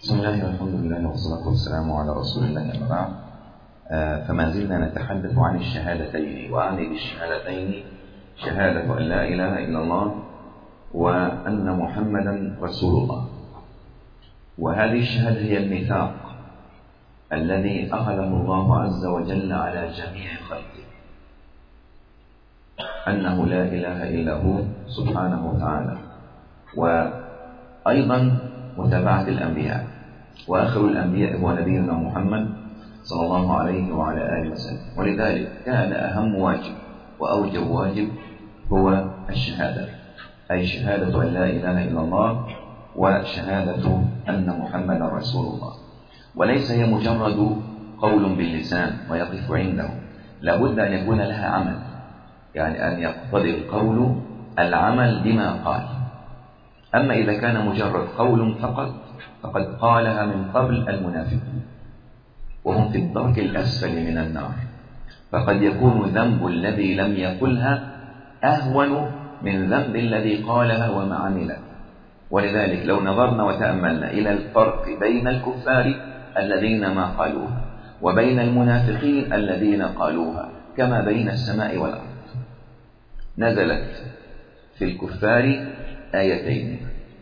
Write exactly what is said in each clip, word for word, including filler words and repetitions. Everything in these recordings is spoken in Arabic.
بسم الله والحمد لله والصلاة والسلام على رسول الله أما بعد. فما زلنا نتحدث عن الشهادتين، وأعني بالشهادتين شهادة أن لا إله إلا الله وأن محمدا رسول الله. وهذه الشهادة هي الميثاق الذي أخذه الله عز وجل على جميع خلقه، أنه لا إله إلا هو سبحانه وتعالى، وأيضا متابعة الأنبياء، وآخر الأنبياء هو نبينا محمد صلى الله عليه وعلى آله وسلم. ولذلك كان أهم واجب وأوجب واجب هو الشهادة، أي شهادة أن لا إله إلا الله وشهادة أن محمدا رسول الله. وليس هي مجرد قول باللسان ويقف عنده، لابد أن يكون لها عمل، يعني أن يقتضي القول العمل بما قال. أما إذا كان مجرد قول فقط فقد قالها من قبل المنافقون، وهم في الدرك الأسفل من النار، فقد يكون ذنب الذي لم يقلها أهون من ذنب الذي قالها وما عمله. ولذلك لو نظرنا وتأملنا إلى الفرق بين الكفار الذين ما قالوها وبين المنافقين الذين قالوها كما بين السماء والأرض. نزلت في الكفار آيتين،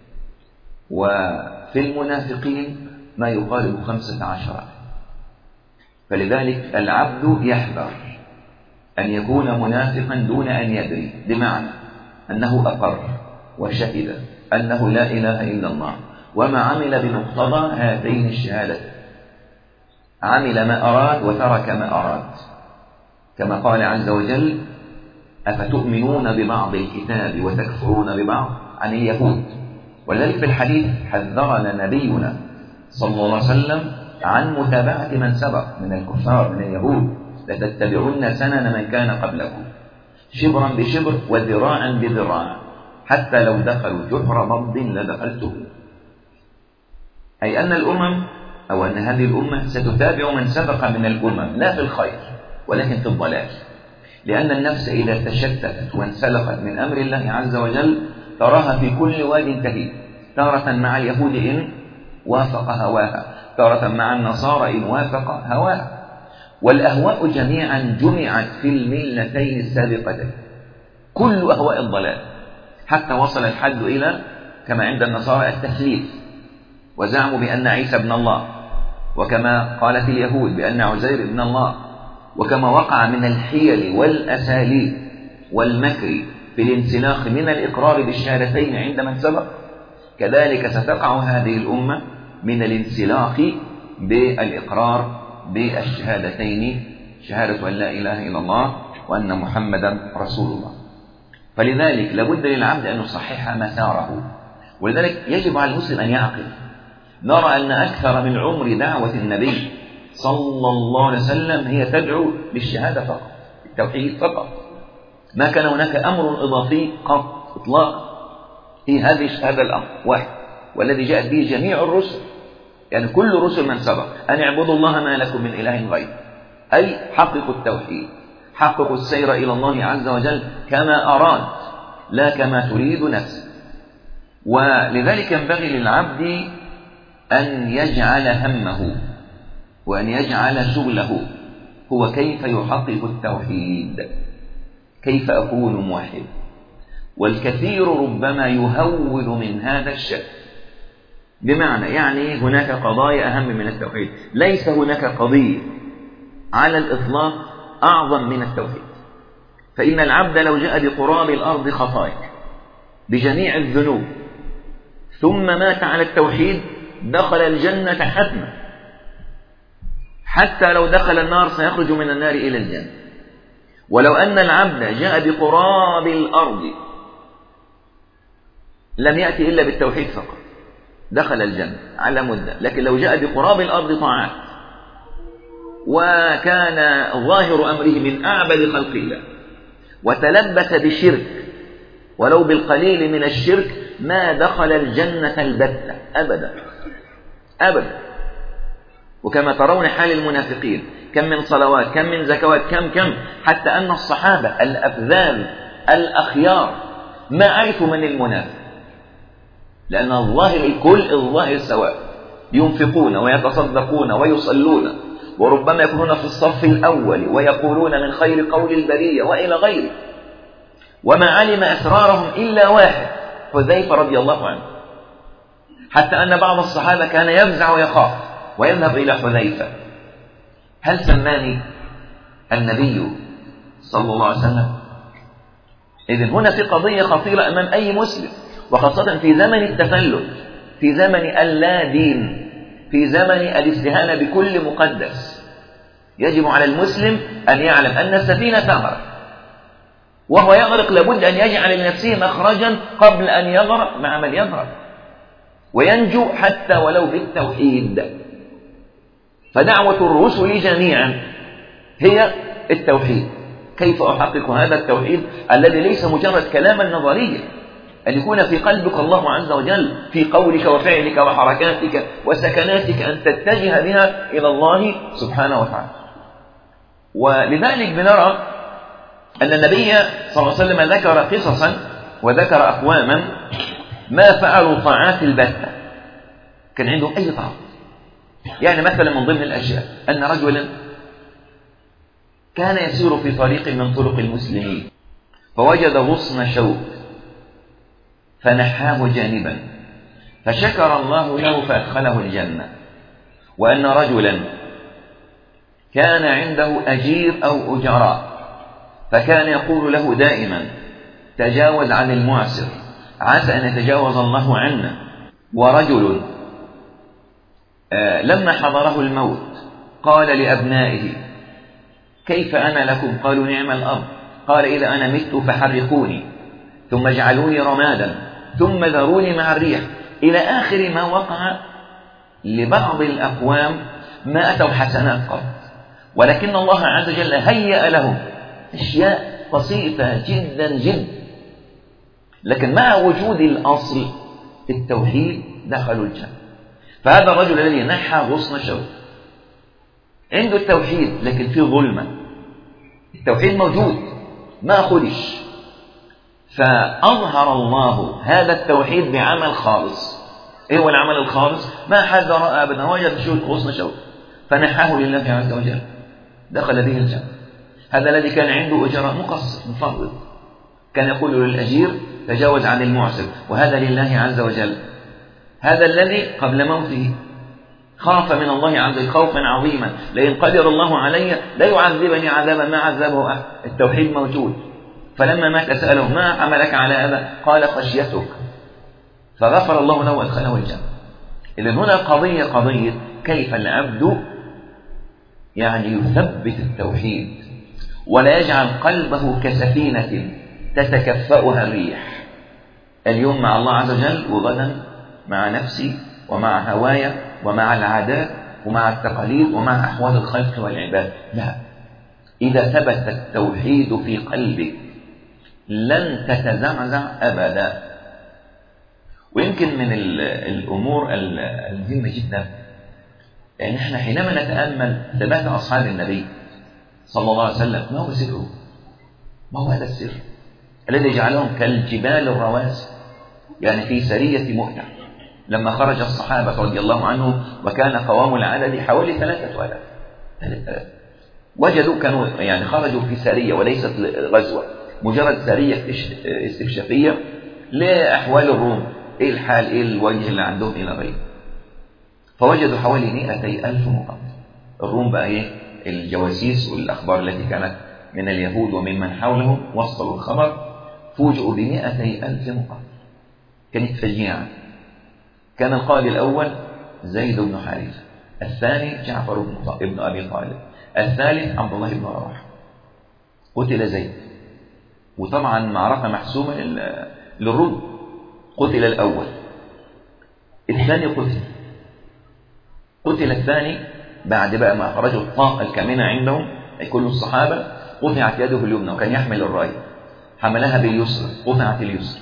وفي المنافقين ما يقارب خمسة عشر. فلذلك العبد يحذر أن يكون منافقا دون أن يدري، بمعنى أنه أقر وشهد أنه لا إله إلا الله وما عمل بمقتضى هاتين الشهادتين، عمل ما أراد وترك ما أراد، كما قال عز وجل: أفتؤمنون ببعض الكتاب وتكفرون ببعض، عن اليهود. ولذلك في الحديث حذرنا نبينا صلى الله عليه وسلم عن متابعة من سبق من الكفار من اليهود: لتتبعن سنن من كان قبلكم شبرا بشبر وذراعا بذراع حتى لو دخلوا جحر ضب لدخلته. أي أن الأمم أو أن هذه الأمة ستتابع من سبق من الأمم، لا في الخير ولكن في الضلال، لأن النفس إذا تشتتت وانسلخت من أمر الله عز وجل تراها في كل واد تهيب، تارة مع اليهود إن وافق هواها، تارة مع النصارى إن وافق هواها. والأهواء جميعا جمعت في الملتين السابقتين، كل أهواء الضلال، حتى وصل الحد إلى كما عند النصارى التثليث، وزعموا بأن عيسى ابن الله، وكما قالت اليهود بأن عزير ابن الله، وكما وقع من الحيل والأساليب والمكر في الانسلاخ من الإقرار بالشهادتين عند من سبق، كذلك ستقع هذه الأمة من الانسلاخ بالإقرار بالشهادتين، شهادة أن لا إله إلا الله وأن محمدا رسول الله. فلذلك لابد للعبد أن يصحح مساره، ولذلك يجب على المسلم أن يعقل. نرى أن أكثر من عمر دعوة النبي صلى الله عليه وسلم هي تدعو بالشهادة فقط، التوحيد فقط، ما كان هناك أمر إضافي قط إطلاقا. في هذه الشهادة الأمر واحد، والذي جاءت به جميع الرسل، يعني كل رسل من سبق: أن اعبدوا الله ما لكم من إله غيره، أي حققوا التوحيد، حققوا السير إلى الله عز وجل كما أراد لا كما تريد نفسه. ولذلك ينبغي للعبد أن يجعل همه وأن يجعل شغله هو كيف يحقق التوحيد، كيف أكون موحد. والكثير ربما يهول من هذا الشأن، بمعنى يعني هناك قضايا أهم من التوحيد، ليس هناك قضية على الإطلاق أعظم من التوحيد. فإن العبد لو جاء بقراب الأرض خطايا بجميع الذنوب ثم مات على التوحيد دخل الجنة حتما، حتى لو دخل النار سيخرج من النار إلى الجنة. ولو أن العبد جاء بقراب الأرض لم يأتي إلا بالتوحيد فقط دخل الجنة على مدة، لكن لو جاء بقراب الأرض طاعات وكان ظاهر أمره من أعبد خلق الله وتلبس بشرك ولو بالقليل من الشرك ما دخل الجنة البتة أبدا أبدا. وكما ترون حال المنافقين، كم من صلوات، كم من زكوات، كم كم حتى أن الصحابة الأفذاذ الأخيار ما عرفوا من المنافق، لأن الظاهر الكل الظاهر سواء، ينفقون ويتصدقون ويصلون، وربما يكونون في الصف الأول ويقولون من خير قول البرية وإلى غيره، وما علم أسرارهم إلا واحد، حذيفة رضي الله عنه، حتى أن بعض الصحابة كان يفزع ويخاف ويذهب إلى حذيفة: هل سماني النبي صلى الله عليه وسلم؟ إذن هنا في قضية خطيرة أمام أي مسلم، وخاصة في زمن التفلت، في زمن اللا دين، في زمن الاستهانة بكل مقدس. يجب على المسلم أن يعلم أن السفينة تغرق، وهو يغرق لابد أن يجعل لنفسه مخرجا قبل أن يغرق مع من يغرق، وينجو حتى ولو بالتوحيد. فدعوة الرسل جميعا هي التوحيد. كيف أحقق هذا التوحيد الذي ليس مجرد كلاما نظريا، أن يكون في قلبك الله عز وجل، في قولك وفعلك وحركاتك وسكناتك، أن تتجه بها إلى الله سبحانه وتعالى. ولذلك بنرى أن النبي صلى الله عليه وسلم ذكر قصصا وذكر أقواما ما فعلوا طاعات البتة، كان عندهم أي طاعة. يعني مثلا من ضمن الأشياء أن رجلا كان يسير في طريق من طرق المسلمين، فوجد غصن شوك فنحاه جانبا، فشكر الله له فأدخله الجنة. وأن رجلا كان عنده أجير أو أجراء، فكان يقول له دائما: تجاوز عن المعسر عسى أن يتجاوز الله عنا. ورجل آه لما حضره الموت قال لأبنائه: كيف أنا لكم؟ قالوا: نعم الأب. قال: إذا أنا مت فحرقوني ثم اجعلوني رمادا ثم ذروني مع الريح، إلى آخر ما وقع لبعض الأقوام ما أتوا حسنات قط، ولكن الله عز وجل هيأ لهم أشياء بسيطة جدا جدا، لكن مع وجود الأصل التوحيد دخلوا الجنة. فهذا الرجل الذي نحى غصن شوك عنده التوحيد، لكن فيه ظلمة. التوحيد موجود ما خدش، فأظهر الله هذا التوحيد بعمل خالص. إيه هو العمل الخالص؟ ما حد رأى أبدا، وجد شوك غصن شوك فنحاه لله عز وجل، دخل به الجنة. هذا الذي كان عنده أجراء مقصر مفرط، كان يقول للأجير: تجاوز عن المعسر، وهذا لله عز وجل. هذا الذي قبل موته خاف من الله عز وجل خوفا عظيما: لئن قدر الله علي لا يعذبني عذابا ما عذبه أحد. التوحيد موجود. فلما مات سأله: ما حملك على هذا؟ قال: خشيتك. فغفر الله له وادخله الجنة. إذن هنا قضية قضية كيف العبد يعني يثبت التوحيد ولا يجعل قلبه كسفينة تتكفأها الريح، اليوم مع الله عز وجل وغدا مع نفسي ومع هوايا ومع العادات ومع التقاليد ومع أحوال الخلق والعباد. لا، إذا ثبت التوحيد في قلبك لن تتزعزع أبدا. ويمكن من الأمور المهمة جدا يعني احنا حينما نتأمل ثبات أصحاب النبي صلى الله عليه وسلم، ما هو سره؟ ما هو هذا السر الذي جعلهم كالجبال الرواسي؟ يعني في سرية مؤتة لما خرج الصحابة رضي الله عنهم وكان قوام العدد حوالي ثلاثة آلاف ثلاثة وجدوا كانوا يعني خرجوا في سرية وليست غزوة، مجرد سرية استكشافية لأحوال الروم، إيه الحال، إيه الوجه اللي عندهم إلى غيره. فوجدوا حوالي مئتي ألف مقاتل. الروم بقى إيه؟ الجواسيس والأخبار التي كانت من اليهود وممن حولهم وصلوا الخبر، فوجئوا بمئتي ألف مقاتل. كانت فجيعة. كان القائد الأول زيد بن حارثة، الثاني جعفر بن أبي طالب، الثالث عبد الله بن رواحة. قتل زيد، وطبعا معركة محسومة للروم. قتل الأول، الثاني قتل قتل الثاني بعد بقى ما خرجوا الطاقة الكامنة عندهم أي كل الصحابة. قطعت يده اليمنى وكان يحمل الراية، حملها باليسرى، قطعت اليسرى.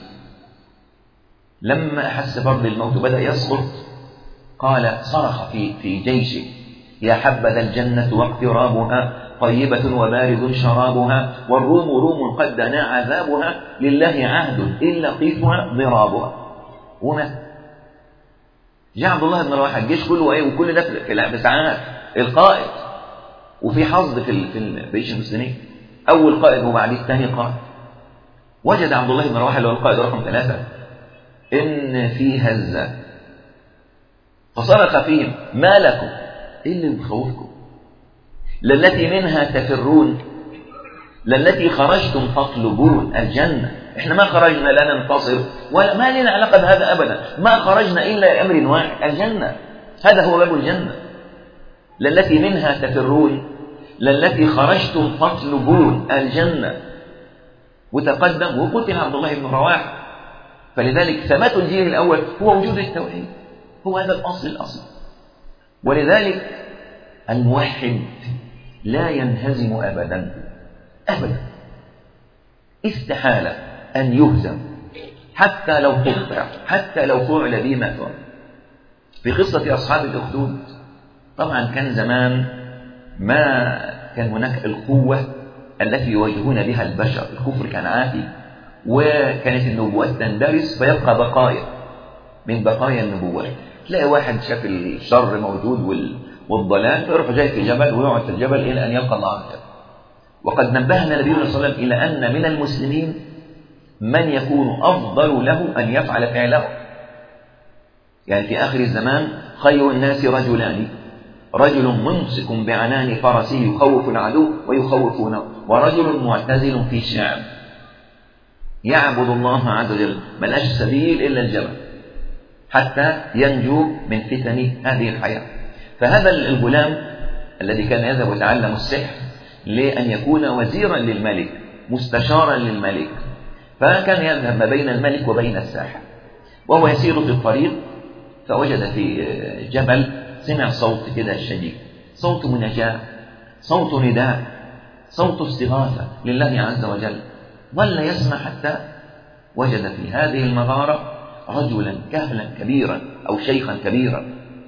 لما أحس برد الموت بدأ يسقط قال صرخ في في جيشه: يا حبذا الجنة واقترابها، طيبة وبارد شرابها، والروم روم قد دنا عذابها، لله عهد إن لقيتها ضرابها. ومات. جاء عبد الله بن رواحة الجيش كله ايه، وكل ده في ساعات القائد، وفي حظ في في جيش المسلمين، اول قائد وبعديه الثاني قائد. وجد عبد الله بن رواحة اللي هو القائد رقم ثلاثة ان في هزة، فصرخ فيهم: ما لكم؟ ايه اللي مخوفكم؟ للتي منها تفرون، للتي خرجتم تطلبون الجنة. احنا ما خرجنا لا ننتصر ولا ما لنا علاقة بهذا ابدا، ما خرجنا الا لامر واحد: الجنة. هذا هو باب الجنة. للتي منها تفرون، للتي خرجتم تطلبون الجنة. وتقدم وقتل عبد الله بن رواحة. فلذلك ثبات الجيل الاول هو وجود التوحيد، هو هذا الاصل الاصل. ولذلك الموحد لا ينهزم ابدا ابدا، استحالة ان يهزم حتى لو قطع، حتى لو فعل به ما فعل. في قصة اصحاب الاخدود، طبعا كان زمان ما كان هناك القوة التي يواجهون بها البشر، الكفر كان عاتي، وكانت النبوات تندرس فيبقى بقايا من بقايا النبوات. تلاقي واحد شاف الشر موجود والضلال فيروح جاي في جبل ويقعد في الجبل إلى أن يلقى الله عز وجل. وقد نبهنا النبي صلى الله عليه وسلم إلى أن من المسلمين من يكون أفضل له أن يفعل فعله. يعني في آخر الزمان خير الناس رجلان: رجل ممسك بعنان فرسه يخوف العدو ويخوفونه، ورجل معتزل في الشعب يعبد الله عز وجل، ملهاش سبيل إلا الجبل حتى ينجو من فتن هذه الحياة. فهذا الغلام الذي كان يذهب يتعلم السحر لأن يكون وزيرا للملك، مستشارا للملك، فكان يذهب ما بين الملك وبين الساحر. وهو يسير في الطريق فوجد في جبل، سمع صوت كده شديد، صوت مناجاة، صوت نداء، صوت استغاثة لله عز وجل. ظل يسمع حتى وجد في هذه المغارة رجلا كهلا كبيرا أو شيخا كبيرا،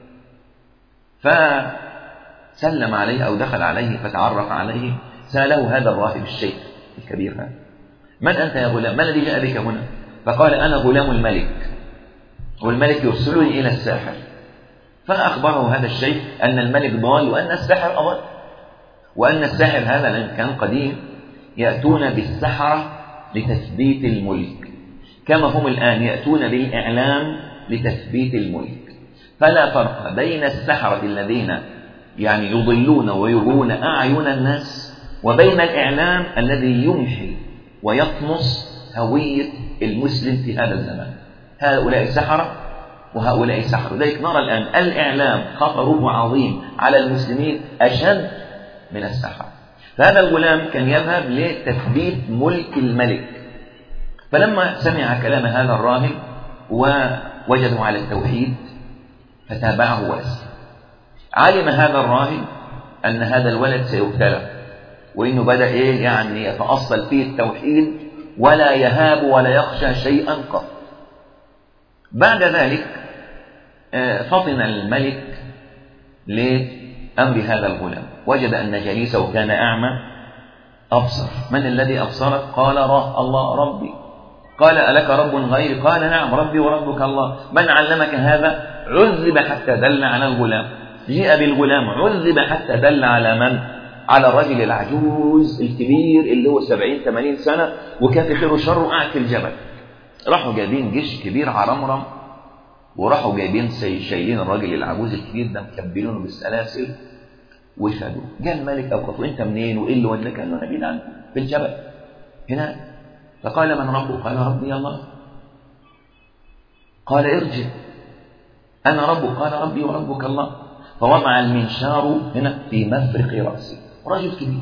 فسلم عليه أو دخل عليه فتعرف عليه. سأله هذا الراهب الشيخ الكبير: هذا من أنت يا غلام؟ ما الذي جاء بك هنا؟ فقال: أنا غلام الملك، والملك يرسلني إلى الساحر. فأخبره هذا الشيخ أن الملك ضال وأن الساحر أضل، وأن الساحر هذا كان قديم يأتون بالسحرة لتثبيت الملك، كما هم الآن يأتون بالإعلام لتثبيت الملك. فلا فرق بين السحرة الذين يعني يضلون ويغوون أعين الناس وبين الإعلام الذي يمحي ويطمس هوية المسلم في هذا الزمان. هؤلاء سحرة وهؤلاء سحرة. ذلك نرى الآن الإعلام خطره عظيم على المسلمين أشد من السحرة. فهذا الغلام كان يذهب لتثبيت ملك الملك، فلما سمع كلام هذا الراهب ووجده على التوحيد فتابعه وأسلم. علم هذا الراهب أن هذا الولد سيبتلى، وإنه بدأ إيه يعني يتأصل فيه التوحيد ولا يهاب ولا يخشى شيئا قط. بعد ذلك فطن الملك لأمر هذا الغلام، وجد أن جليسه كان أعمى أبصر. من الذي أبصرك؟ قال: راه الله ربي. قال: ألك رب غيري؟ قال: نعم ربي وربك الله. من علمك هذا؟ عذب حتى دل على الغلام. جاء بالغلام عذب حتى دل على من؟ على الرجل العجوز الكبير اللي هو سبعين ثمانين سنة وكان في خير وشر قاعد في الجبل. راحوا جايبين جيش كبير عرمرم، وراحوا جايبين شايلين الراجل العجوز الكبير ده مكبلينه بالسلاسل وشدوا. جاء الملك أوقفوا: أنت منين وإيه اللي وداك؟ قال له: أنا جيت عنكم في الجبل هنا. فقال: من ربك؟ قال: ربي الله. قال: ارجع، أنا ربك. قال: ربي وربك الله. فوضع المنشار هنا في مفرق رأسه، رجل كبير.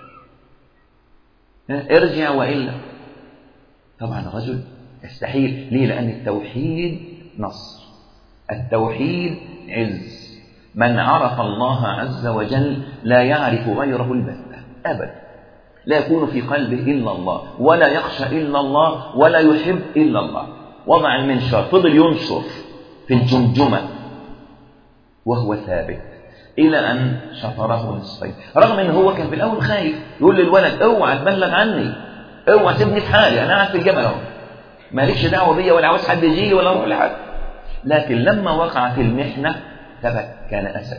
ارجع وإلا. طبعا الرجل يستحيل. ليه؟ لأن التوحيد نصر، التوحيد عز. من عرف الله عز وجل لا يعرف غيره البتة أبدا، لا يكون في قلبه إلا الله، ولا يخشى إلا الله، ولا يحب إلا الله. وضع المنشار، فضل ينشر في الجمجمة وهو ثابت إلى أن شطره نصفين، رغم أنه هو كان في الأول خايف. يقول للولد: اوعى تبلغ عني، اوعى تبني في حالي، أنا قاعد في الجبل اهو، مالكش دعوة بيا ولا عاوز حد يجي لي ولا اروح لحد. لكن لما وقعت المحنة ثبت، كان أسد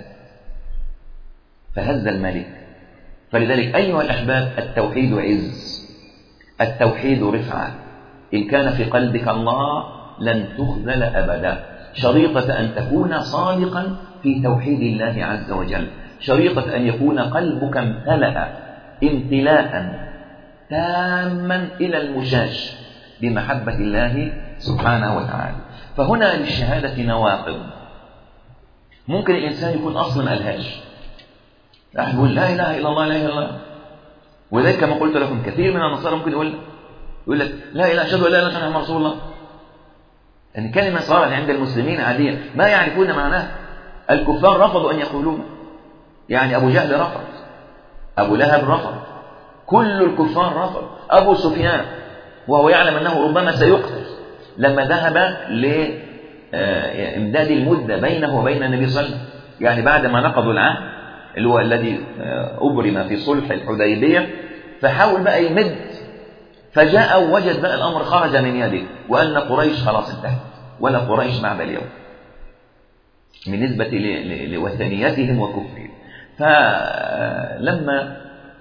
فهز الملك. فلذلك أيها الأحباب، التوحيد عز، التوحيد رفعة. إن كان في قلبك الله لن تخذل أبدا. شريطة أن تكون صادقا في توحيد الله عز وجل، شريطة أن يكون قلبك امتلأ امتلاء تاما إلى المشاش بمحبة الله سبحانه وتعالى. فهنا للشهادة نواقض. ممكن الإنسان يكون أصلا ملهاش، يقول لا إله إلا الله لا إله إلا الله، وذلك كما قلت لكم كثير من النصارى ممكن يقول يقول لك لا إله أشهد أن لا إله إلا الله رسول الله. يعني كلمة صارت عند المسلمين عادية ما يعرفون معناها. الكفار رفضوا أن يقولوها، يعني أبو جهل رفض، أبو لهب رفض، كل الكفار رفض. أبو سفيان وهو يعلم أنه ربما سيقتل لما ذهب لإمداد المدة بينه وبين النبي صلى الله عليه وسلم، يعني بعد ما نقضوا العهد اللي هو الذي أبرم في صلح الحديبية، فحاول بقى يمد، فجاء ووجد بقى الأمر خرج من يده، وأن قريش خلاص انتهت، ولا قريش بعد اليوم بالنسبة لوثنيتهم وكفرهم. فلما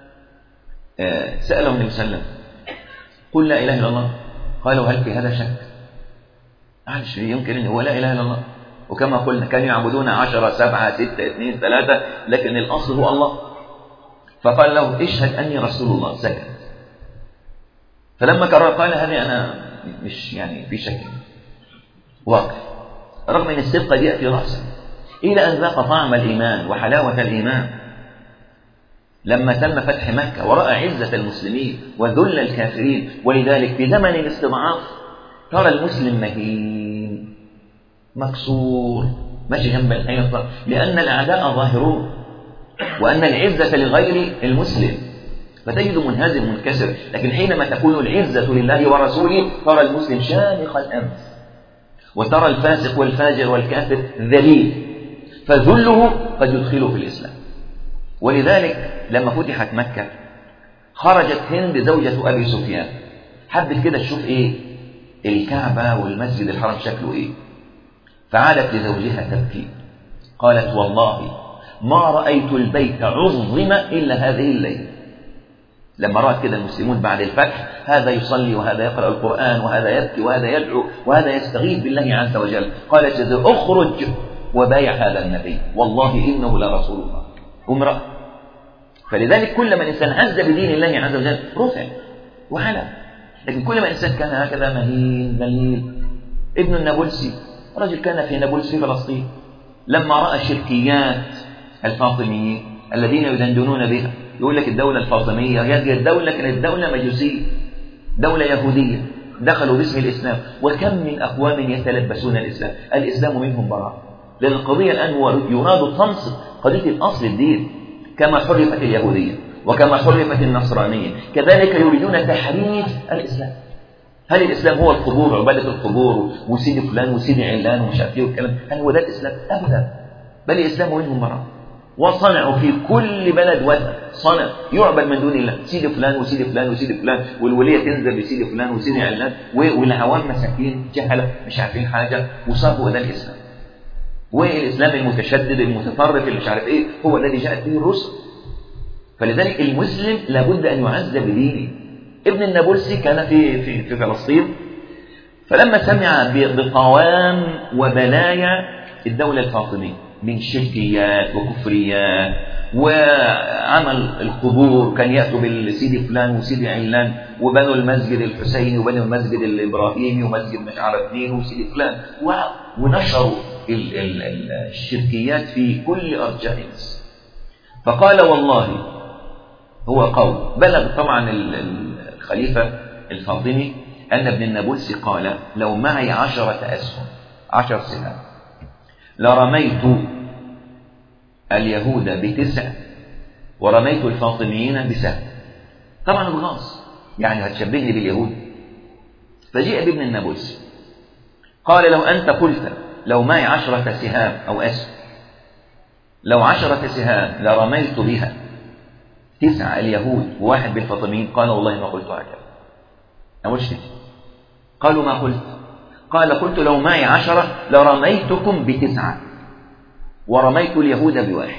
سألهم النبي صلى الله عليه وسلم قل لا إله إلا الله، قالوا هل في هذا شك؟ معلش يمكن أن هو لا إله إلا الله، وكما قلنا كانوا يعبدون عشرة سبعة ستة اثنين ثلاثة، لكن الأصل هو الله. فقال له اشهد أني رسول الله، سكت. فلما كرر قال هذه أنا مش يعني في شك، واقف، رغم أن الصدق دي في رأسه، إلى أن ذاق طعم الإيمان وحلاوة الإيمان لما تم فتح مكة ورأى عزة المسلمين وذل الكافرين. ولذلك في زمن الاستضعاف ترى المسلم مهين مكسور ماشي جنب الحيطة، لأن الأعداء ظاهرون، وأن العزة لغير المسلم، فتجد منهزم منكسر. لكن حينما تكون العزة لله ورسوله ترى المسلم شامخ الأنف، وترى الفاسق والفاجر والكافر ذليل، فذله قد يدخله في الإسلام. ولذلك لما فتحت مكة خرجت هند زوجة أبي سفيان، حبت كده تشوف إيه الكعبة والمسجد الحرام شكله إيه، فعادت لزوجها تبكي، قالت والله ما رأيت البيت عظم إلا هذه الليلة. لما رأت كده المسلمون بعد الفتح هذا يصلي وهذا يقرأ القرآن وهذا يبكي وهذا يدعو وهذا يستغيث بالله عز وجل، قالت اخرج وبايع هذا النبي والله إنه لرسول الله. امرأة. فلذلك كل ما الإنسان عز بدين الله عز وجل رفع وعلى، لكن كل ما الإنسان كان هكذا مهين ذليل. ابن النابلسي رجل كان في نابلس في فلسطين، لما رأى شركيات الفاطميين الذين يدندنون بها، يقول لك الدولة الفاطمية هذه الدولة كانت دولة مجوسية، دولة يهودية، دخلوا باسم الإسلام، وكم من أقوام يتلبسون الإسلام، الإسلام منهم براء. لأن القضية الآن هو يراد طمس قضية الأصل الدين، كما حرفت اليهودية وكما حرفت النصرانية، كذلك يريدون تحريف الإسلام. هل الإسلام هو القبور، عبادة القبور وسيدي فلان وسيدي علان ومش عارف ايه والكلام؟ هل هو ده الإسلام؟ أبدا، بل الإسلام منهم براء. وصنعوا في كل بلد وثن، صنع يعبد من دون الله، سيدي فلان وسيدي فلان وسيدي فلان، والولية تنزل بسيدي فلان وسيدي علان، والعوام مساكين جهلة مش عارفين حاجة، وصاروا ده الإسلام. والإسلام المتشدد المتطرف اللي مش عارف ايه هو الذي جاءت به الرسل. فلذلك المسلم لابد أن يعز بدينه. ابن النابلسي كان في في في فلسطين، فلما سمع بقوام وبلايا الدولة الفاطمية من شركيات وكفريات وعمل القبور، كان يأتوا بالسيدي فلان وسيدي علان، وبنوا المسجد الحسيني وبنوا المسجد الإبراهيمي ومسجد مش عارف مين وسيدي فلان، ونشروا الشركيات في كل أرجاء مصر. فقال والله، هو قول بلغ طبعا الخليفة الفاطمي أن ابن النابلسي قال لو معي عشرة أسهم عشر سهام لرميت اليهود بتسع ورميت الفاطميين بسهم. طبعا الغاص يعني هتشبهني باليهود. فجاء ابن النابلسي قال لو أنت قلت لو معي عشرة سهام أو أسهم، لو عشرة سهام لرميت بها تسعة اليهود وواحد بالفاطميين، قال والله ما قلت هكذا. أولش كده قالوا ما قلت؟ قال قلت لو معي عشرة لرميتكم بتسعة ورميت اليهود بواحد.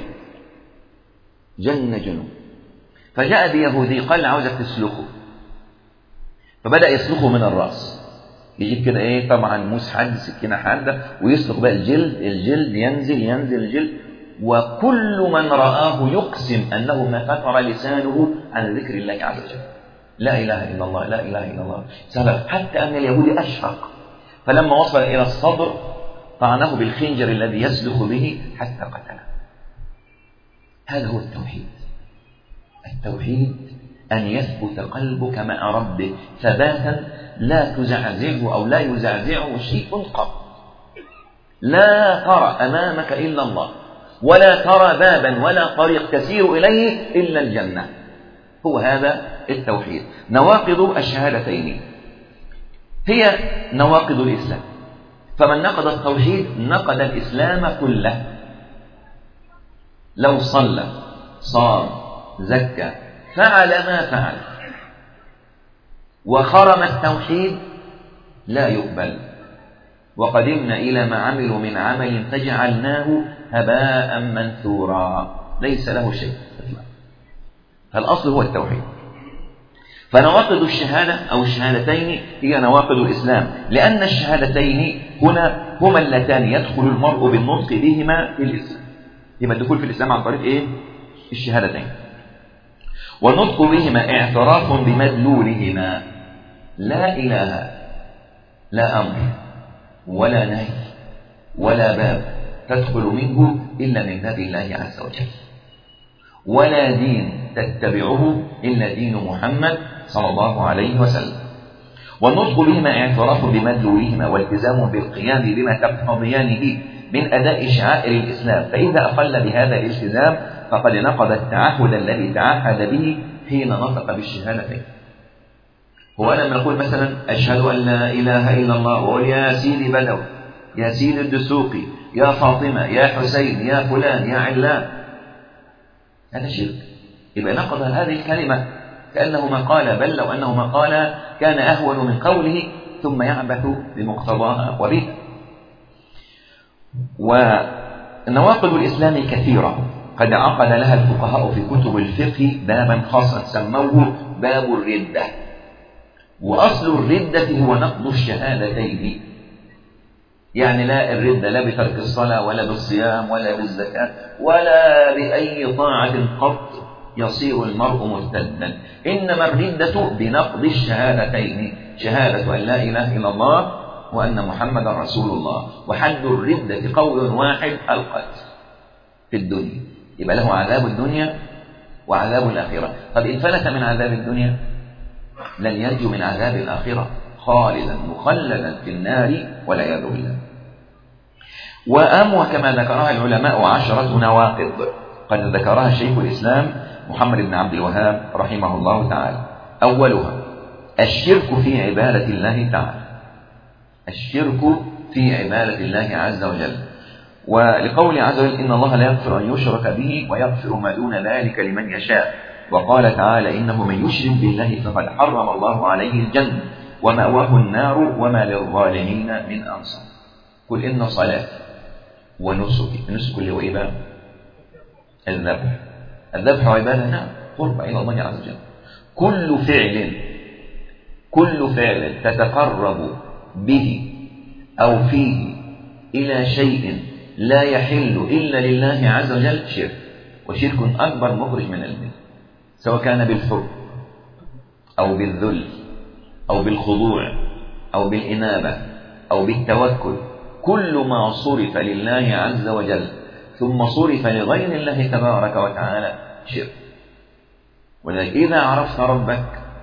جن جنون. فجاء بيهودي قال عاوزك تسلخه، فبدأ يسلخه من الرأس، يجيب كده ايه طبعا موس حاد سكينة حادة ويسلخ بقى الجلد، الجلد ينزل ينزل الجلد، وكل من رآه يقسم أنه ما فتر لسانه عن ذكر الله عز وجل. لا إله إلا الله لا إله إلا الله سبب حتى أن اليهودي أشفق، فلما وصل إلى الصدر طعنه بالخنجر الذي يسلخ به حتى قتله. هذا هو التوحيد. التوحيد أن يثبت قلبك مع ربه ثباتا لا تزعزعه أو لا يزعزعه شيء قط. لا ترى أمامك إلا الله، ولا ترى بابا ولا طريق تسير إليه إلا الجنة. هو هذا التوحيد. نواقض الشهادتين هي نواقض الإسلام، فمن نقض التوحيد نقض الإسلام كله. لو صلى صام زكى فعل ما فعل وخرم التوحيد لا يقبل. وقدمنا إلى ما عملوا من عمل فجعلناه هباء منثورا، ليس له شيء. فالأصل هو التوحيد. فنواقض الشهادة أو الشهادتين هي نواقض الإسلام، لأن الشهادتين هنا هما اللتان يدخل المرء بالنطق بهما في الإسلام. يبقى الدخول في الإسلام عن طريق إيه؟ الشهادتين. والنطق بهما اعتراف بمدلولهما. لا إله، لا أمر ولا نهي ولا باب تدخل منه إلا من باب الله عز وجل، ولا دين تتبعه إلا دين محمد صلى الله عليه وسلم. والنطق بهما اعتراف بمدلولهما والتزام بالقيام بما تقتضيانه من أداء شعائر الإسلام، فإذا أقل بهذا الالتزام فقد نقض التعهد الذي تعهد به حين نطق بالشهادتين. هو أنا لما نقول مثلا أشهد أن لا إله إلا الله وأقول يا سيدي بدوي يا سيدي الدسوقي يا فاطمة يا حسين يا فلان يا علان، هذا شرك. يبقى نقض هذه الكلمة كأنه ما قال، بل لو أنه ما قال كان أهون من قوله ثم يعبث بمقتضاها وبه. ونواقض الإسلام كثيرة قد عقد لها الفقهاء في كتب الفقه بابا خاصا سموه باب الردة. وأصل الردة هو نقض الشهادتين، يعني لا الردة لا بترك الصلاة ولا بالصيام ولا بالزكاة ولا بأي طاعة قط يصير المرء مرتدا، إنما الردة بنقض الشهادتين، شهادة أن لا إله إلا الله وأن محمد رسول الله. وحد الردة قول واحد القتل في الدنيا، يبقى له عذاب الدنيا وعذاب الآخرة. طب إن فلت من عذاب الدنيا لن ينجو من عذاب الآخرة، خالدا مخلدا في النار والعياذ بالله. وأم كما ذكرها العلماء عشرة نواقض قد ذكرها شيخ الإسلام محمد بن عبد الوهاب رحمه الله تعالى. أولها الشرك في عبادة الله تعالى، الشرك في عبادة الله عز وجل. ولقول عز وجل إن الله لا يغفر أن يشرك به ويغفر ما دون ذلك لمن يشاء. وقال تعالى إنه من يشرك بالله فقد حرم الله عليه الجنة ومأواه النار وما للظالمين من أنصار. قل إن صلاة ونسكي، النسك اللي هو إيه بقى؟ الذبح. الذبح عبادة، نعم، قرب إلى الله عز وجل. كل فعل كل فعل تتقرب به أو فيه إلى شيء لا يحل إلا لله عز وجل شرك، وشرك أكبر مخرج من الملة، سواء كان بالحب أو بالذل أو بالخضوع أو بالإنابة أو بالتوكل. كل ما صرف لله عز وجل ثم صرف لغير الله تبارك وتعالى شرك. ولذلك إذا عرفت ربك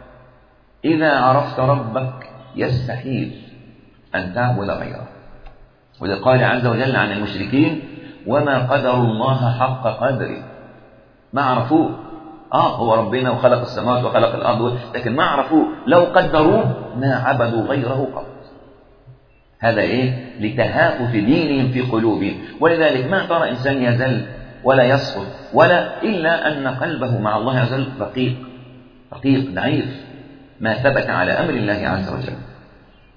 إذا عرفت ربك يستحيل أن تعبد غيره. وإذا قال عز وجل عن المشركين وما قدر الله حق قدره، ما عرفوه. آه هو ربنا وخلق السماوات وخلق الأرض، لكن ما عرفوه. لو قدروه ما عبدوا غيره قط. هذا إيه؟ لتهافت دينهم في قلوبهم. ولذلك ما ترى إنسان يزل ولا يسقط ولا إلا أن قلبه مع الله عز وجل رقيق رقيق ضعيف، ما ثبت على أمر الله عز وجل.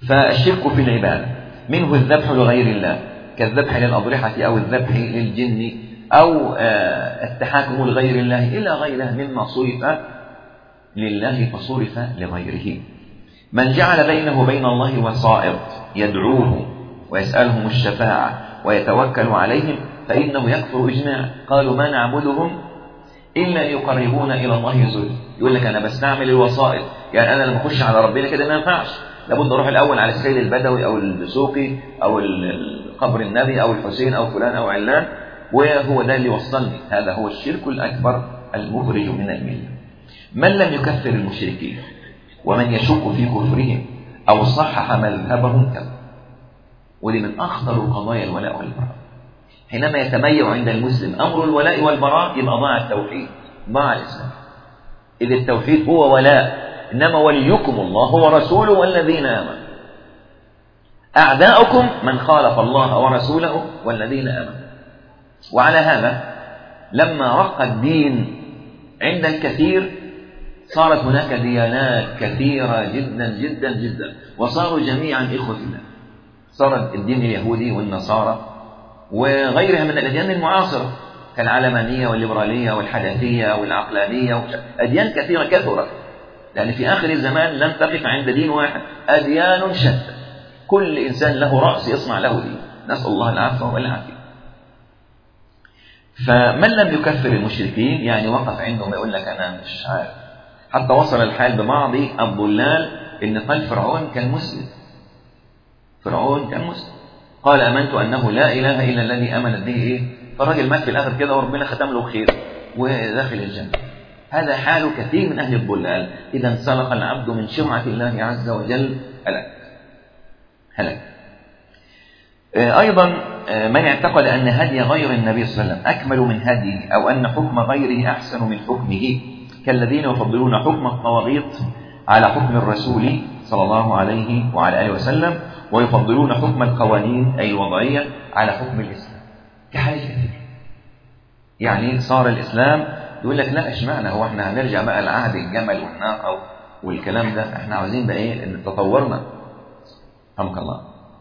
فالشرك في العبادة منه الذبح لغير الله كالذبح للأضرحة أو الذبح للجن أو التحاكم لغير الله إلى غيره مما صرف لله فصرف لغيره. من جعل بينه وبين الله وسائط يدعوه ويسألهم الشفاعة ويتوكل عليهم فإنه يكفر إجماعا. قالوا ما نعبدهم إلا ليقربونا إلى الله زلفى. يقول لك أنا بستعمل الوسائط، يعني أنا لما أخش على ربنا كده ما ينفعش، لابد أروح الأول على السيد البدوي أو الدسوقي أو قبر النبي أو الحسين أو فلان أو علان، وهو ده اللي وصلني. هذا هو الشرك الأكبر المخرج من الملة. من لم يكفر المشركين ومن يشك في كفرهم أو صحح مذهبهم كفر. ودي من أخطر قضايا الولاء والبراء. حينما يتميع عند المسلم أمر الولاء والبراء يبقى ضاع التوحيد، ضاع الإسلام. إذ التوحيد هو ولاء، إنما وليكم الله ورسوله والذين آمنوا. أعداؤكم من خالف الله ورسوله والذين آمنوا. وعلى هذا لما رق الدين عند الكثير صارت هناك ديانات كثيرة جدا جدا جدا، وصاروا جميعا إخوة الله. صار الدين اليهودي والنصارى وغيرها من الأديان المعاصرة كالعلمانية والليبرالية والحداثية والعقلانية، أديان كثيرة كثرت، لأن في آخر الزمان لم تقف عند دين واحد، أديان شتى، كل إنسان له رأس يصنع له دين، نسأل الله العفو والعافية. فمن لم يكفر المشركين يعني وقف عندهم يقول لك أنا مش عارف، حتى وصل الحال ببعض الضلال إن قال فرعون كان مسلم، فرعون كان مسلم، قال أمنت أنه لا إله إلا الذي أمنت به إيه؟ فالراجل مات في الآخر كده وربنا ختم له خير وداخل الجنة. هذا حال كثير من أهل الضلال، إذا انسلخ العبد من شرعة الله عز وجل هلك هلك. أيضا من اعتقد أن هدي غير النبي صلى الله عليه وسلم أكمل من هديه أو أن حكم غيره أحسن من حكمه كالذين يفضلون حكم الطواغيت على حكم الرسول صلى الله عليه وعلى آله وسلم ويفضلون حكم القوانين أي الوضعية على حكم الإسلام كحاجة كثير. يعني صار الإسلام يقول لك لا اشمعنى هو احنا هنرجع بقى لعهد الجمل والناقة والكلام ده، احنا عاوزين بقى ايه ان تطورنا رحمك الله.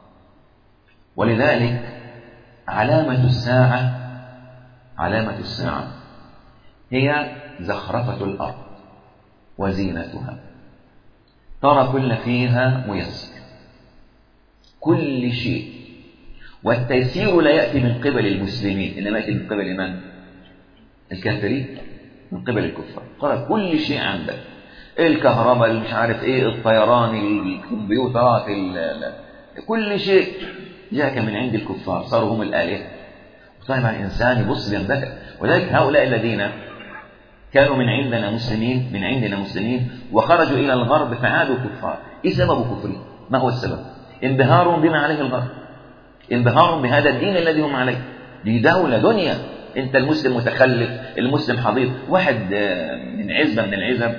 ولذلك علامة الساعة علامة الساعة هي زخرفة الأرض وزينتها، ترى كل فيها ميسر كل شيء، والتيسير لا يأتي من قبل المسلمين إنما يأتي من قبل من؟ الكافرين، من قبل الكفار. ترى كل شيء عندك، الكهرباء مش عارف ايه، الطيران، الكمبيوترات، كل شيء جاءك من عند الكفار، صاروا هم الآلهة. طيب الإنسان يبص بينبكى. ولذلك هؤلاء الذين كانوا من عندنا مسلمين من عندنا مسلمين وخرجوا إلى الغرب فعادوا كفار، إيه سبب كفرهم؟ ما هو السبب؟ انبهارهم بما عليه الغرب، انبهارهم بهذا الدين الذي هم عليه. دي دولة دنيا، انت المسلم متخلف، المسلم حضيض. واحد من عزبة من العزب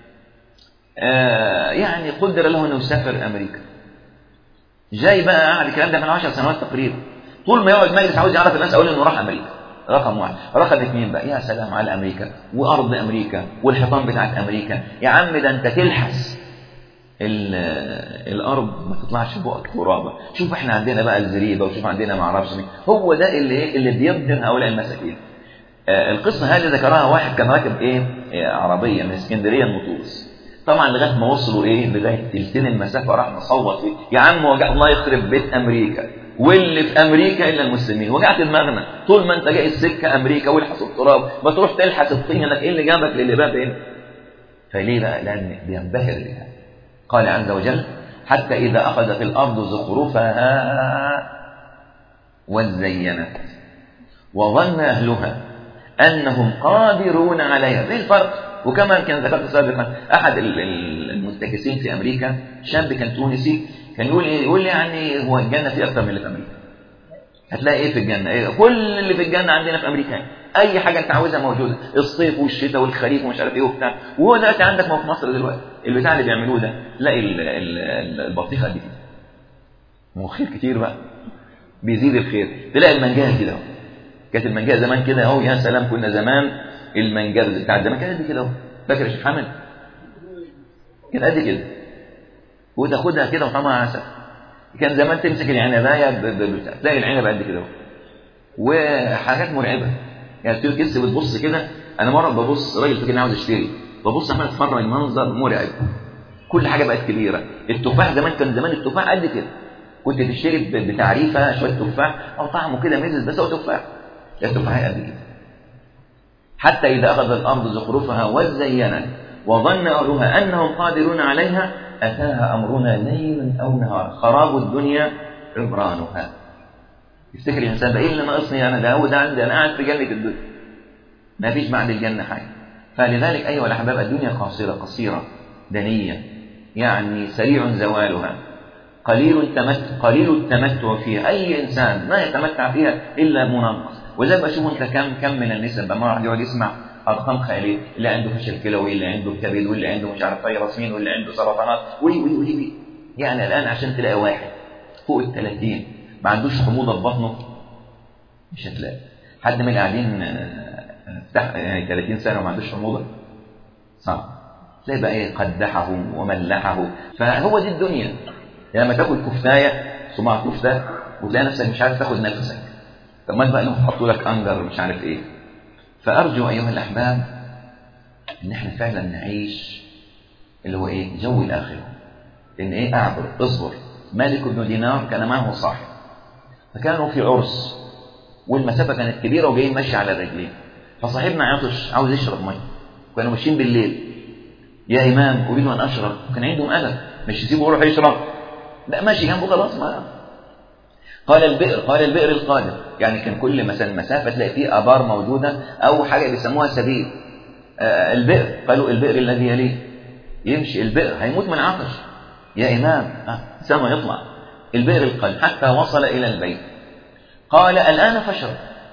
يعني قدر له انه يسافر امريكا، جاي بقى قاعد الكلام ده من عشر سنوات تقريبا، طول ما يقعد مجلس عاوز يعرف الناس اقول انه راح امريكا. رقم واحد. رقم اثنين بقى، يا سلام على امريكا وارض امريكا والحيطان بتاعت امريكا. يا عم ده انت تلحس الارض ما تطلعش فوقك ترابه. شوف احنا عندنا بقى الزريبه، وشوف عندنا ما اعرفش مين. هو ده اللي اللي بيبهر هؤلاء المساكين. آه القصه هذه ذكرها واحد كان راكب ايه آه عربيه من اسكندريه لمطوس، طبعا لغايه ما وصلوا ايه لغايه تلتين المسافه راح مصوت فيه، يا عم وجع الله يخرب بيت امريكا واللي في امريكا الا المسلمين، وجعت دماغنا طول ما انت جاي السكه امريكا والحس التراب، ما تروح تلحس الطين انك ايه اللي جابك للباب هنا. فليه بقى؟ لان بينبهر بها. قال عز وجل حتى إذا أخذت الأرض زخرفها وزينت وظن أهلها أنهم قادرون عليها. زي الفرق. وكما كان ذكرت سابقا أحد المنتكسين في أمريكا، شاب كان تونسي، كان يقول إيه؟ يقول لي يعني هو الجنة في أكثر من اللي في أمريكا. هتلاقي إيه في الجنة؟ إيه؟ كل اللي في الجنة عندنا في أمريكا، أي حاجة أنت عاوزها موجودة، الصيف والشتاء والخريف ومش عارف إيه وبتاع. وهو دلوقتي عندك ما في مصر دلوقتي البتاع اللي بيعملوه ده، تلاقي البطيخة دي مو خير كتير بقى، بيزيد الخير. تلاقي المانجاز كده، كانت المانجاز زمان كده اهو، يا سلام كنا زمان المانجاز بتاع زمان كانت قد كده اهو. فاكر يا شيخ حامد؟ كان قد كده. وتاخدها كده وطعمها عسل. كان زمان تمسك العنبايه تلاقي العنب قد كده وحاجات مرعبه يعني تكس بتبص كده. انا مره ببص راجل فاكر عاوز اشتري، ببص عمال اتفرج منظر مرعب، كل حاجه بقت كبيره. التفاح زمان كان زمان التفاح قد كده، كنت تشتري بتعريفه شويه تفاح او طعمه كده مزز بس هو تفاح، التفاح قد كده. حتى اذا اخذ الارض زخرفها وزينت وظن اهلها انهم قادرون عليها اتاها امرنا ليلا او نهارا خراب الدنيا عمرانها. يفتكر الانسان ده ايه اللي ناقصني انا؟ ده هو ده عندي، انا قاعد في جنه الدنيا، ما فيش بعد الجنه حاجه. فلذلك ايها الاحباب الدنيا قاصره قصيره دنيه، يعني سريع زوالها، قليل التمتع قليل التمتع فيها. اي انسان ما يتمتع فيها الا منغص. وزي ما اشوف انت كم كم من النسب ما راح يقعد يسمع ارقام خياليه، اللي عنده فشل كلوي، اللي عنده كبد، واللي عنده مش عارف فيروسين، واللي عنده سرطانات، وي وي وي يعني الان عشان تلاقي واحد فوق ال ثلاثين ما عندوش حموضه في بطنه مش هتلاقي حد من القاعدين يعني ثلاثين سنه وما عندوش حموضه، صعب. تلاقي بقى ايه قدحه وملحه. فهو دي الدنيا، لما يعني تاكل كفتايه صباع كفته وتلاقي نفسك مش عارف تاخد نفسك، طب ما بقى لهم حطوا لك انجر مش عارف ايه. فارجو ايها الاحباب ان احنا فعلا نعيش اللي هو ايه جو الاخره. ان ايه اعبر اصبر. مالك بن دينار كان معه صاحب، فكانوا في عرس والمسافه كانت كبيره وجايين ماشي على الرجلين، فصاحبنا عطش عاوز يشرب ميه، كانوا ماشيين بالليل، يا امام اريد ان اشرب، كان عندهم ادب مش يسيبه يروح يشرب، لا ماشي جنبه خلاص. ما قال البئر قال البئر القادم، يعني كان كل مثلا مسافه تلاقي فيه ابار موجوده او حاجه بيسموها سبيل. آه البئر، قالوا البئر الذي يليه، يمشي البئر هيموت من عطش، يا امام آه سما يطلع البئر القادم حتى وصل الى البيت. قال الان فاشرب،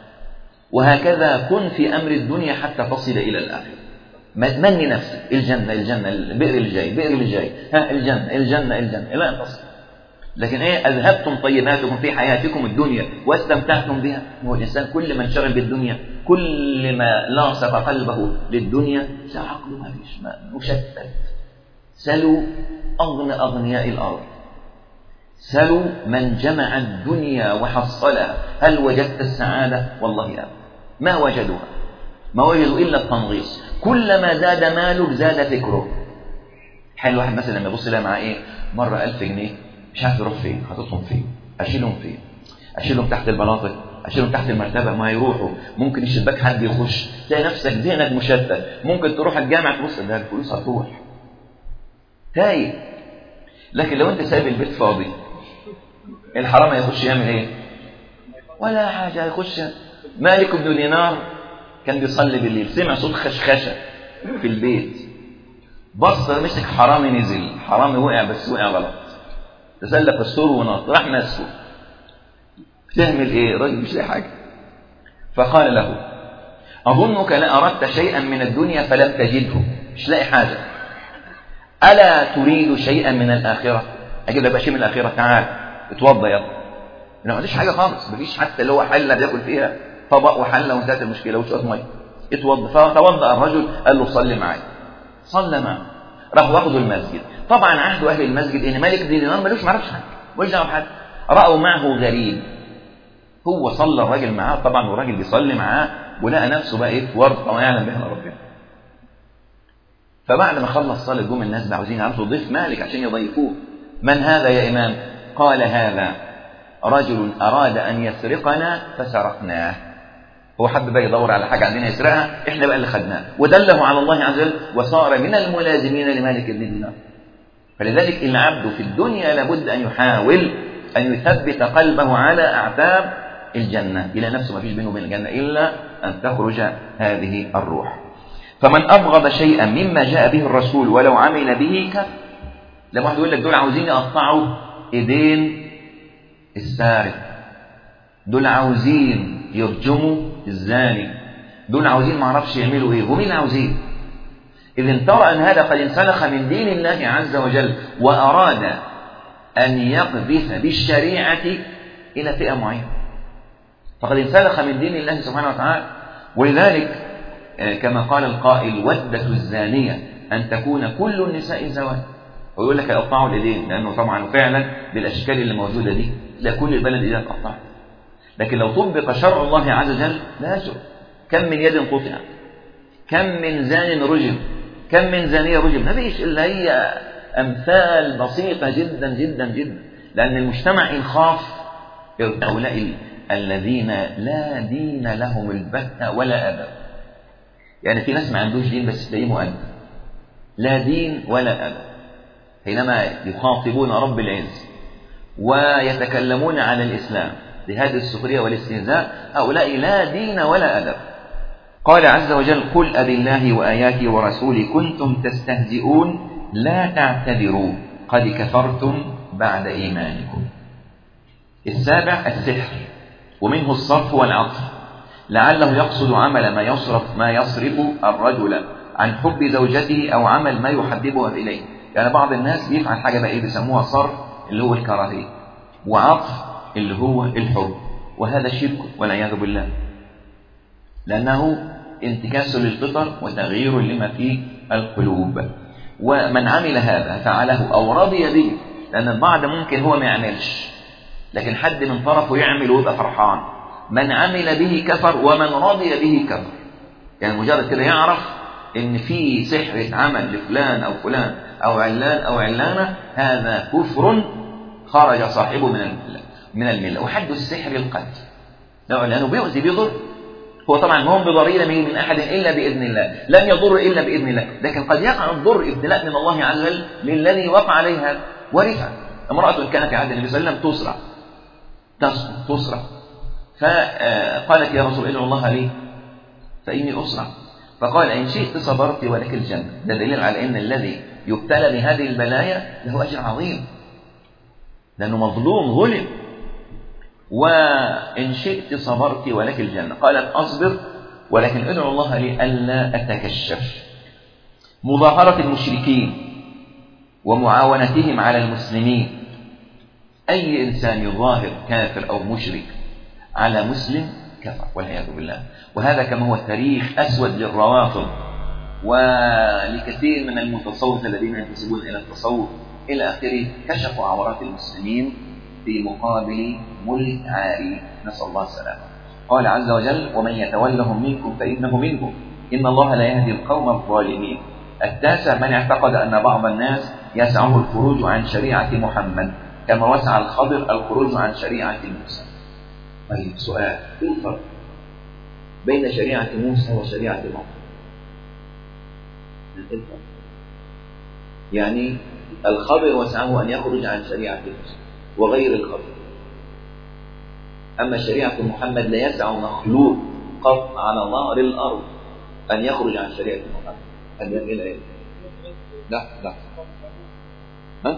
وهكذا كن في امر الدنيا حتى تصل الى الاخره. مني نفسك، الجنه الجنه البئر اللي جاي البئر اللي جاي ها الجنه الجنه الجنه الى ان تصل. لكن ايه اذهبتم طيباتكم في حياتكم الدنيا واستمتعتم بها. هو الانسان كل ما انشغل بالدنيا كل ما لاصق قلبه للدنيا عقله ما فيش، مشتت. سلوا اغنى اغنياء الارض، سلوا من جمع الدنيا وحصلها، هل وجدت السعاده؟ والله ابدا ما وجدوها، ما وجدوا الا التنغيص. كلما زاد مالك زاد فكره. حال واحد مثلا لما يبص لها مع ايه مره ألف جنيه مش عارف يروح فين، حاططهم فين، اشيلهم فين، اشيلهم تحت البلاطه، اشيلهم تحت المرتبه، ما يروحوا. ممكن الشباك حد يخش، تلاقي نفسك ذهنك مشتت. ممكن تروح الجامعه تبص ده الفلوس هتروح، تايه. لكن لو انت سايب البيت فاضي الحرام هيخش يعمل ايه؟ ولا حاجه، هيخش. مالك بن دينار كان بيصلي بالليل، سمع صوت خشخشه في البيت، بص مسك حرامي نزل، حرامي وقع بس وقع غلط، تسلق السور ونط، راح ماسكه. تعمل ايه؟ راجل مش لاقي حاجه. فقال له اظنك لا اردت شيئا من الدنيا فلم تجده، مش لاقي حاجه، الا تريد شيئا من الاخره؟ اجيب لك بقى شيء من الاخره، تعال اتوضى يلا. ما عنديش حاجه خالص، مفيش حتى اللي هو حله بياكل فيها، طبق وحله وانتهت المشكله وشويه ميه، اتوضى. فتوضا الرجل، قال له صلي معي، صلى معه، راح واخده المسجد. طبعا عهد اهل المسجد ان مالك بن دينار ملوش معرفش حاجه، ملوش دعوه بحد. راوا معه غريب، هو صلى الراجل معاه طبعا، والراجل بيصلي معاه، ولقى نفسه بقى ايه ورطه ما يعلم بها ربنا. فبعد ما خلص صلاه جم الناس بقى عاوزين يعرفوا ضيف مالك عشان يضيفوه. من هذا يا امام؟ قال هذا رجل اراد ان يسرقنا فسرقناه. هو حد بقى يدور على حاجه عندنا يسرقها، احنا بقى اللي خدناها، ودله على الله عز وجل وصار من الملازمين لمالك بن دينار. فلذلك العبد في الدنيا لابد ان يحاول ان يثبت قلبه على اعتاب الجنه، الى نفسه ما فيش بينه وبين الجنه الا ان تخرج هذه الروح. فمن ابغض شيئا مما جاء به الرسول ولو عمل به كفر. لما واحد يقول لك دول عاوزين يقطعوا ايدين السارق، دول عاوزين يرجموا الزاني، دول عاوزين ما اعرفش يعملوا ايه، ومين عاوزين؟ اذا ترى ان هذا قد انسلخ من دين الله عز وجل واراد ان يقذف بالشريعه الى فئه معينه، فقد انسلخ من دين الله سبحانه وتعالى. ولذلك كما قال القائل ودة الزانية أن تكون كل النساء زوان. ويقول لك يقطعوا اليدين، لأنه طبعا فعلا بالأشكال اللي موجودة دي لا كل البلد إيدها تقطع. لكن لو طبق شرع الله عز وجل لا يجب. كم من يد قطع، كم من زان رجم، كم من زانية رجم، ما فيش إلا هي أمثال بسيطة جدا جدا جدا. لأن المجتمع إن خاف هؤلاء الذين لا دين لهم البتة ولا أدب. يعني في ناس ما عندوش دين بس تلاقيه مؤدب، لا دين ولا أدب، حينما يخاطبون رب العز ويتكلمون عن الإسلام بهذه السخرية والاستهزاء، هؤلاء لا دين ولا أدب. قال عز وجل: قل أبالله وآياته ورسوله كنتم تستهزئون لا تعتذروا قد كفرتم بعد إيمانكم. السابع السحر، ومنه الصرف والعطف، لعله يقصد عمل ما يصرف ما يصرف الرجل عن حب زوجته أو عمل ما يحببه إليه. يعني بعض الناس بيفعل حاجة بقى إيه بيسموها صرف اللي هو الكراهية، وعطف اللي هو الحب، وهذا شرك والعياذ بالله، لأنه انتكاس للفطر وتغيير لما في القلوب. ومن عمل هذا فعله أو رضي به، لأن البعض ممكن هو ما يعملش لكن حد من طرفه يعمل ويبقى فرحان. من عمل به كفر ومن رضي به كفر. يعني مجرد كده يعرف ان في سحر اتعمل لفلان او فلان او علان او علانة، هذا كفر خرج صاحبه من الملة من الملة. وحد السحر القتل، لأنه بيؤذي بيضر. هو طبعا ما هم بضرير من أحد إلا بإذن الله، لن يضر إلا بإذن الله، لكن قد يقع الضر ابتلاء من الله عز وجل للذي وقع عليها ورثة. امرأة كانت في عهد النبي صلى الله عليه وسلم تصرع تصرع فقالت: يا رسول ادعو الله لي فإني أصرع. فقال: إن شئت صبرت ولك الجنة. ده دليل على أن الذي يبتلى بهذه البلايا له أجر عظيم، لأنه مظلوم ظلم. وإن شئت صبرت ولك الجنة. قالت: أصبر ولكن ادعو الله لي ألا أتكشف. مظاهرة المشركين ومعاونتهم على المسلمين. أي إنسان يظاهر كافر أو مشرك على مسلم كفر والعياذ بالله. وهذا كما هو التاريخ أسود للروافض ولكثير من المتصوفة الذين ينتسبون إلى التصوف إلى آخره، كشفوا عورات المسلمين في مقابل ملك عاري، نسأل الله السلامة. قال عز وجل: ومن يتولهم منكم فإنه منهم إن الله لا يهدي القوم الظالمين. التاسع من اعتقد أن بعض الناس يسعه الخروج عن شريعة محمد كما وسع الخضر الخروج عن شريعة موسى. طيب سؤال: ايه الفرق بين شريعة موسى وشريعة محمد؟ الفرق يعني الخضر وسعه أن يخرج عن شريعة موسى وغير الخضر، أما شريعة محمد لا يسع مخلوق قط على ظهر الأرض أن يخرج عن شريعة محمد. هل يمكن إيه؟ لا لا ها؟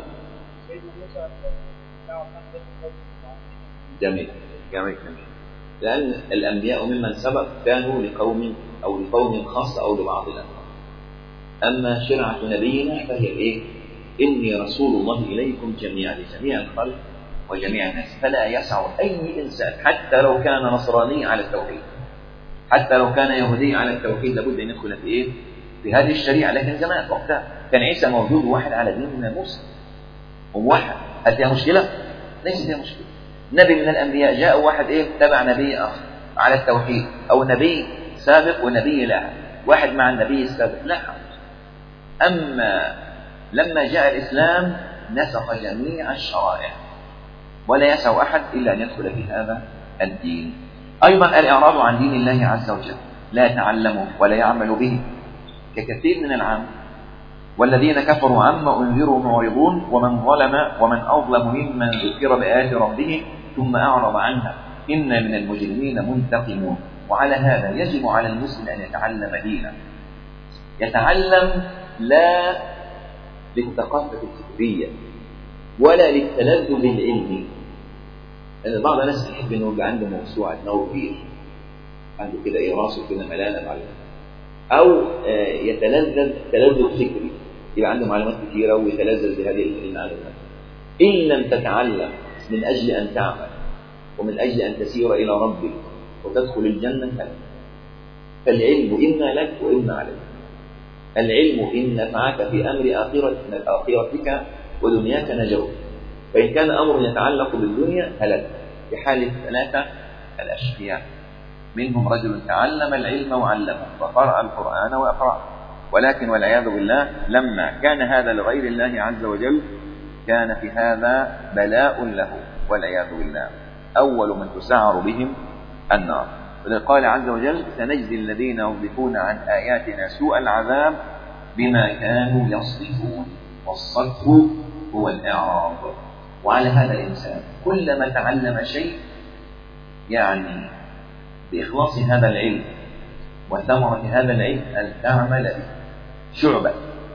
جميل جميل جميل. لأن الأنبياء ممن سبق كانوا لقوم أو لقوم خاصة أو لبعض الأنبياء. أما شرعة نبينا فهي إيه؟ إني رسول الله إليكم جميعا لجميع الخلق وجميع الناس. فلا يسع أي إنسان حتى لو كان نصراني على التوحيد، حتى لو كان يهودي على التوحيد، لابد أن يدخل في إيه؟ في هذه الشريعة. لكن زمان وقتها كان عيسى موجود واحد على دين من موسى وموحد. هل فيها مشكلة؟ ليس فيها مشكلة. نبي من الأنبياء جاء واحد إيه؟ تبع نبي آخر على التوحيد، أو نبي سابق ونبي لاحق، واحد مع النبي السابق لاحق. أما لما جاء الإسلام نسخ جميع الشرائع، ولا يسع أحد إلا أن يدخل في هذا الدين. أيضا الإعراض عن دين الله عز وجل، لا يتعلمه ولا يعمل به ككثير من العام. والذين كفروا عما أنذروا معرضون ومن ظلم ومن أظلم ممن ذكر بآيات ربه ثم أعرض عنها إنا من المجرمين منتقمون. وعلى هذا يجب على المسلم أن يتعلم دينه، يتعلم لا للثقافة الفكرية ولا للتلذذ العلمي. لأن بعض الناس يحب إنه يبقى عنده موسوعة نوفير، عنده كده إيه راسه كده ملانة معلومات، أو يتلذذ تلذذ فكري، يبقى عنده معلومات كثيرة ويتلذذ بهذه المعلومات. إن لم تتعلم من أجل أن تعمل ومن أجل أن تسير إلى ربك وتدخل الجنة، فالعلم إما لك وإما عليك. العلم إن نفعك في أمر آخرة آخرتك ودنياك نجوت، فإن كان أمر يتعلق بالدنيا هلك. في حال ثلاثة الأشقياء، منهم رجل تعلم العلم وعلمه وقرأ القرآن وأقرأه، ولكن والعياذ بالله لما كان هذا لغير الله عز وجل كان في هذا بلاء له والعياذ بالله، أول من تسعر بهم النار. قال عز وجل: سنجزي الذين يصدفون عن آياتنا سوء العذاب بما كانوا يصدفون. والصدف هو الإعراض. وعلى هذا الإنسان كلما تعلم شيء يعني بإخلاص هذا العلم وثمرة هذا العلم أن تعمل به. شعبة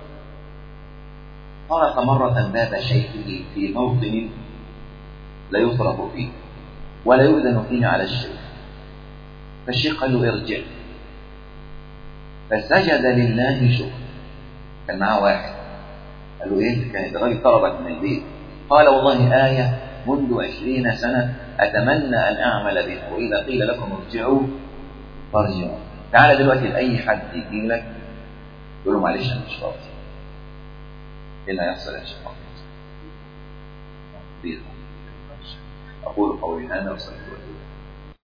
طرق مرة باب شيخه في موطن لا يطرق فيه ولا يؤذن فيه على الشيخ، فالشيخ قال له: ارجع. فسجد لله شكر. كان معاه واحد قال له: ايه؟ كانت الراجل طردك من البيت. قال: والله آية منذ عشرين سنة أتمنى أن أعمل بها، وإذا قيل لكم ارجعوا فارجعوا. تعال دلوقتي لأي حد يجي لك يقول له: معلش أنا مش راضي. إيه اللي هيحصل يا شيخ؟ أقول قولي هذا وصلت